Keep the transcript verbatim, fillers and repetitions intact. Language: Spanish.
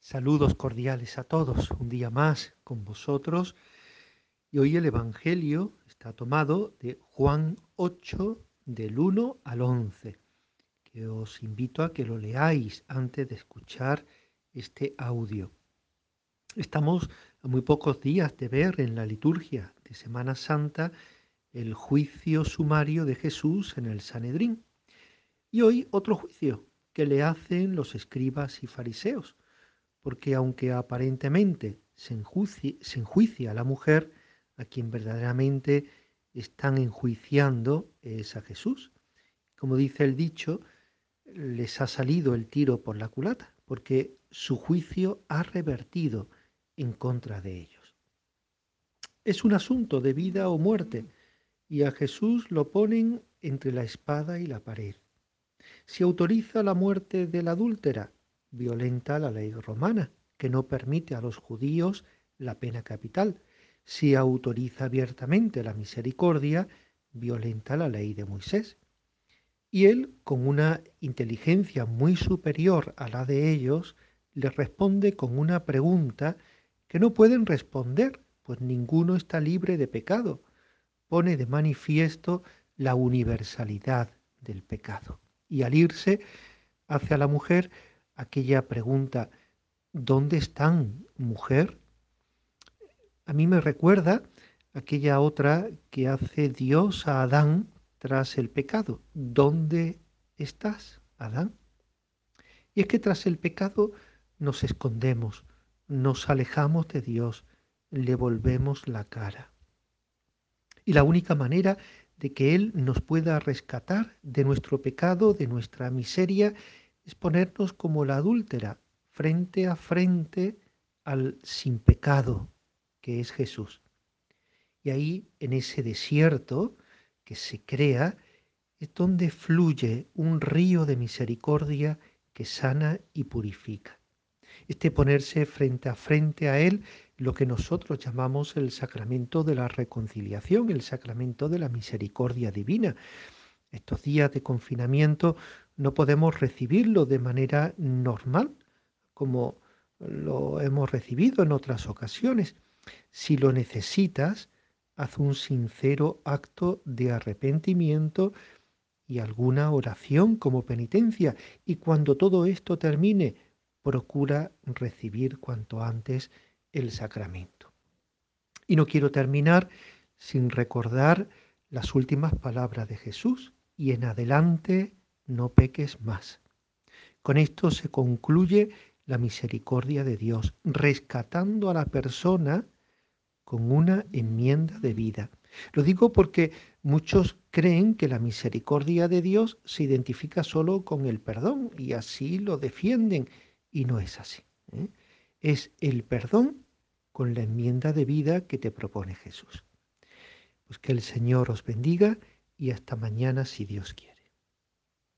Saludos cordiales a todos, un día más con vosotros. Y hoy el Evangelio está tomado de Juan ocho, del uno al once, que os invito a que lo leáis antes de escuchar este audio. Estamos a muy pocos días de ver en la liturgia de Semana Santa el juicio sumario de Jesús en el Sanedrín. Y hoy otro juicio que le hacen los escribas y fariseos, porque aunque aparentemente se enjuicia, se enjuicia a la mujer, a quien verdaderamente están enjuiciando es a Jesús. Como dice el dicho, les ha salido el tiro por la culata, porque su juicio ha revertido en contra de ellos. Es un asunto de vida o muerte, y a Jesús lo ponen entre la espada y la pared. Si autoriza la muerte de la adúltera, violenta la ley romana, que no permite a los judíos la pena capital. Si autoriza abiertamente la misericordia, violenta la ley de Moisés. Y él, con una inteligencia muy superior a la de ellos, les responde con una pregunta que no pueden responder, pues ninguno está libre de pecado. Pone de manifiesto la universalidad del pecado. Y al irse, hace a la mujer aquella pregunta: ¿dónde están, mujer? A mí me recuerda aquella otra que hace Dios a Adán tras el pecado. ¿Dónde estás, Adán? Y es que tras el pecado nos escondemos, nos alejamos de Dios, le volvemos la cara. Y la única manera de que Él nos pueda rescatar de nuestro pecado, de nuestra miseria, es ponernos como la adúltera, frente a frente al sin pecado, que es Jesús. Y ahí, en ese desierto que se crea, es donde fluye un río de misericordia que sana y purifica. Este ponerse frente a frente a Él, lo que nosotros llamamos el sacramento de la reconciliación, el sacramento de la misericordia divina. Estos días de confinamiento no podemos recibirlo de manera normal, como lo hemos recibido en otras ocasiones. Si lo necesitas, haz un sincero acto de arrepentimiento y alguna oración como penitencia. Y cuando todo esto termine, procura recibir cuanto antes el sacramento. Y no quiero terminar sin recordar las últimas palabras de Jesús: y en adelante no peques más. Con esto se concluye la misericordia de Dios, rescatando a la persona con una enmienda de vida. Lo digo porque muchos creen que la misericordia de Dios se identifica solo con el perdón y así lo defienden, y no es así, ¿eh? Es el perdón con la enmienda de vida que te propone Jesús. Pues que el Señor os bendiga y hasta mañana si Dios quiere.